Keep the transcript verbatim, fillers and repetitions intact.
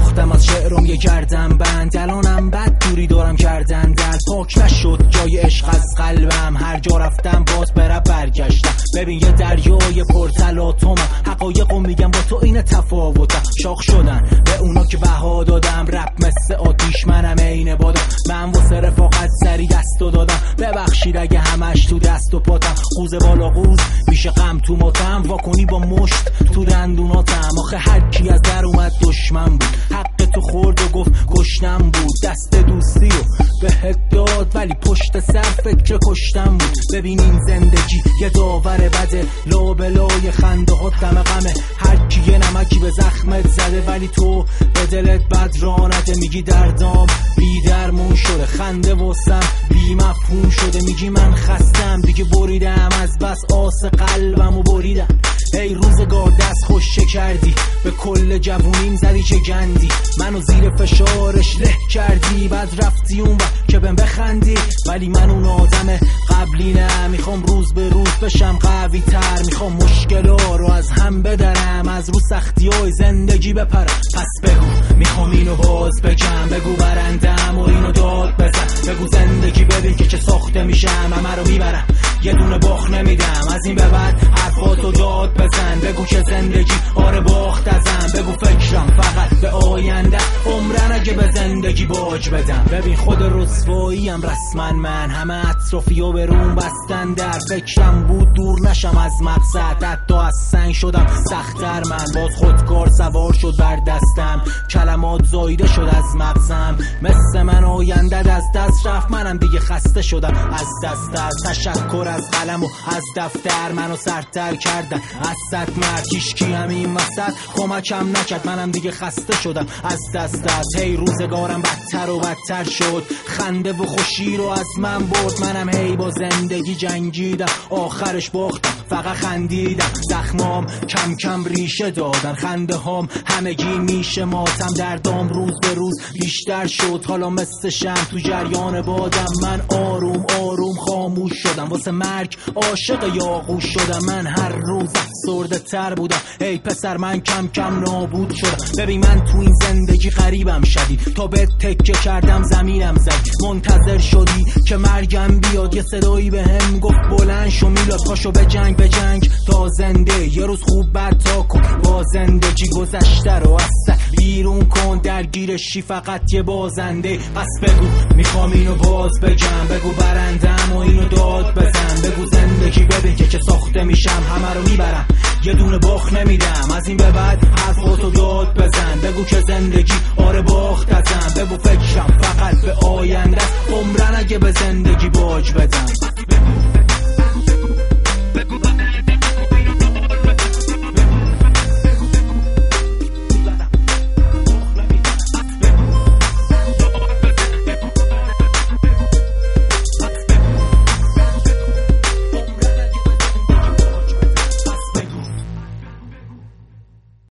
ساختم از شعرم یه گردن بند، الانم بد دوری دارم کردن دل، پاک نشد جای عشق از قلبم، هر جا رفتم باز برم برگشتم. ببین یه دریای پرتلاطمم، حقایقو میگم با تو این تفاوتم. شاخ شدن به اونا که بها دادم، رپ مثل آتیش منم عین بادم، من واسه رفاقت سری دستو دادم. ببخشید اگه همش تو دست و پاتم، قوز بالا قوز میشه غم تو ماتم، واکنی با مشت تو دندوناتم. آخه هر کی از در اومد دشمن بود، حق تو خورد و گفت گشتم بود، دست دوستی و بهت داد ولی پشت سر فکر کشتم بود. ببین این زندگی یه داور بده، لابلای خنده ها دم غمه، هر کی یه نمکی به زخمت زده ولی تو به دلت بد را نده. میگی دردام بی درمون شده، خنده واسم بی مفهوم شده، میگی من خستم دیگه بریدم از بس آس قلبمو بریدم. ای روزگار دست خوشه کردی، به کل جوونیم زدی چه گندی، منو زیر فشارش له کردی، بعد رفتی اون وقت که بهم بخندی. ولی من اون آدم قبلی نه، میخوام روز به روز بشم قوی تر، میخوام مشکلا رو از هم بدرم، از رو سختی های زندگی بپرم. پس بگو میخوام اینو باز بگم، بگو برندم و اینو داد بزن، بگو زندگی ببین که چه ساخته میشم، همه رو میبرم یه دونه باخت نمیدم، از این به بعد حرفاتو داد بزن، بگو که زندگی آره باخت ازم، بگو فکرم فقط به آینده، عمرن اگه به زندگی باج بدم. ببین خود رسواییم رسما من، همه اطرافیو به روم بستن، در فکرم بود دور نشم از مقصد، حتی از سنگ شدم سخت‌تر من، باز خودکار سوار شد بر دستم، کلمات زایده شد از مغزم، مثل من آینده از دست رفت، منم دیگه خسته شدم از دست از تشکر از قلم و از دفتر، منو سرتر کردن از صد مرد، هیچکی همین وسط کمکم نکرد، منم دیگه خسته شدم از دست از. هی روزگارم بدتر و بدتر شد، خنده و خوشی رو از من برد، منم هی با زندگی جنگیدم، آخرش باختم فقط خندیدم، زخمام کم کم ریشه دادن، خنده هام همگی میشه ماتم، دردام روز به روز بیشتر شد، حالا مثل شم تو جریان بادم، من آروم آروم خاموش شدم، واسه مرگ عاشق یاغوش شدم، من هر روز افسرده تر بودم، ای پسر من کم کم نابود شدم. ببین من تو این زندگی غریبم شدی، تا به تکه کردم زمینم زدی، منتظر شدی که مرگم بیاد، یه صدایی به هم گفت بلند شو میلاد، پاشو به جنگ به جنگ تا زنده، یه روز خوب بد تا کن با زندگی، گذشته رو از سر بیرون کن، درگیرشی فقط یه بازنده. پس بگو میخوام اینو باز بگم، بگو برندم و اینو داد بزن، بگو زندگی ببین که چه ساخته میشم، همه رو میبرم یه دونه باخت نمیدم، از این به بعد حرفاتو داد بزن، بگو که زندگی آره باخت ازم، بگو فکرم فقط به آینده، عمرن اگه به زندگی باج بدم.